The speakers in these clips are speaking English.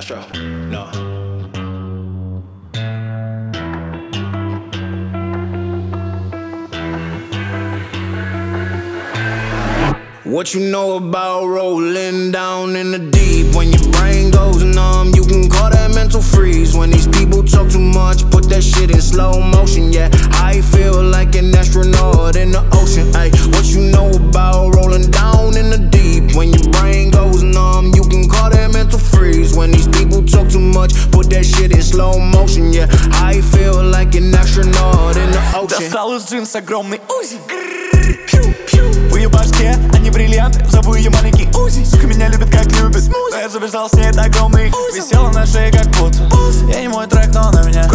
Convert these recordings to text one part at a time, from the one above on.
Astro, no. What you know about rolling down in the deep? When your brain goes numb, you can call that mental freeze. When these people talk too much, put that shit in slow motion. Yeah, I feel like an astronaut in the ocean. Ay, what you know about rolling down in the deep? When your brain goes numb, you can call that mental freeze. When these people talk too much, put that shit in slow motion. Yeah, I feel like an astronaut in the ocean. Достал из джинс огромный УЗИ. В ее башке, они бриллианты, зову ее маленький УЗИ. Сука меня любит, как любит смузи. Но я забежал с ней, это огромный висела на шее, как будто я не мой трек, но на меня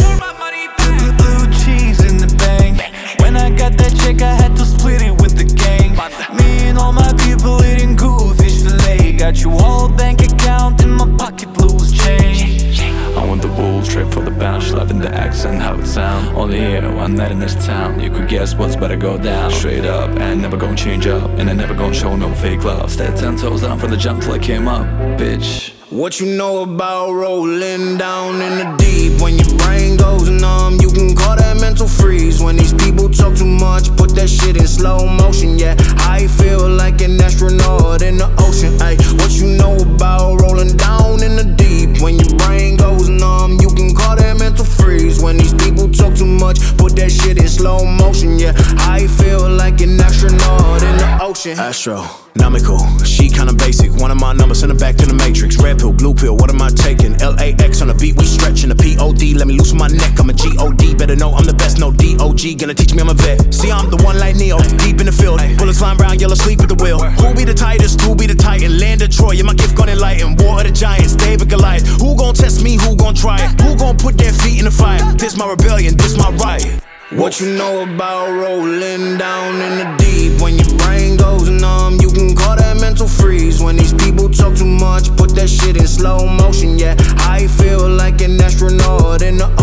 Blue cheese in the bank. When I got that check, I had to split it with the gang. Me and all my people eating good fish fillet. Got you all bank account in my pocket, loose change. I want the bull straight for the bounce, loving the accent, how it sound. Only here, one night in this town. You could guess what's better go down. Straight up, and never gonna change up. And I never gonna show no fake love. Stay 10 toes down from the jump till I came up, bitch. What you know about rolling down in the deep? When your brain goes numb, you can call that mental freeze. When these people talk too much, put that shit in slow motion. Yeah, I feel like an astronaut in the ocean. Ay, what you know about rolling down in the deep? When your brain goes numb, you can call that mental freeze. When these people talk too much, put that shit in slow motion. Yeah, I feel like an astronaut in the ocean. Astronomical, she kinda basic. One of my numbers, send her back to the matrix. Red pill, blue pill, what am I taking? LAX on the beat, we stretching the POD. Let me loosen my neck, I'm a GOD. Better know I'm the best, no DOG. Gonna teach me I'm a vet. See, I'm the one like Neo, deep in the field. Bullets flying round, yellow sleep at the wheel. Who be the tightest? Who be the titan? Land of Troy, yeah, my gift gonna enlighten. War of the giants, David Goliath. Who gon' test me? Who gon' try it? Who gon' put their feet in the fire? This my rebellion, this my riot. What you know about rolling down in the deep? When your brain goes numb, you can call that mental freeze. When these people talk too much, put that shit in slow motion. Yeah, I feel like an astronaut in the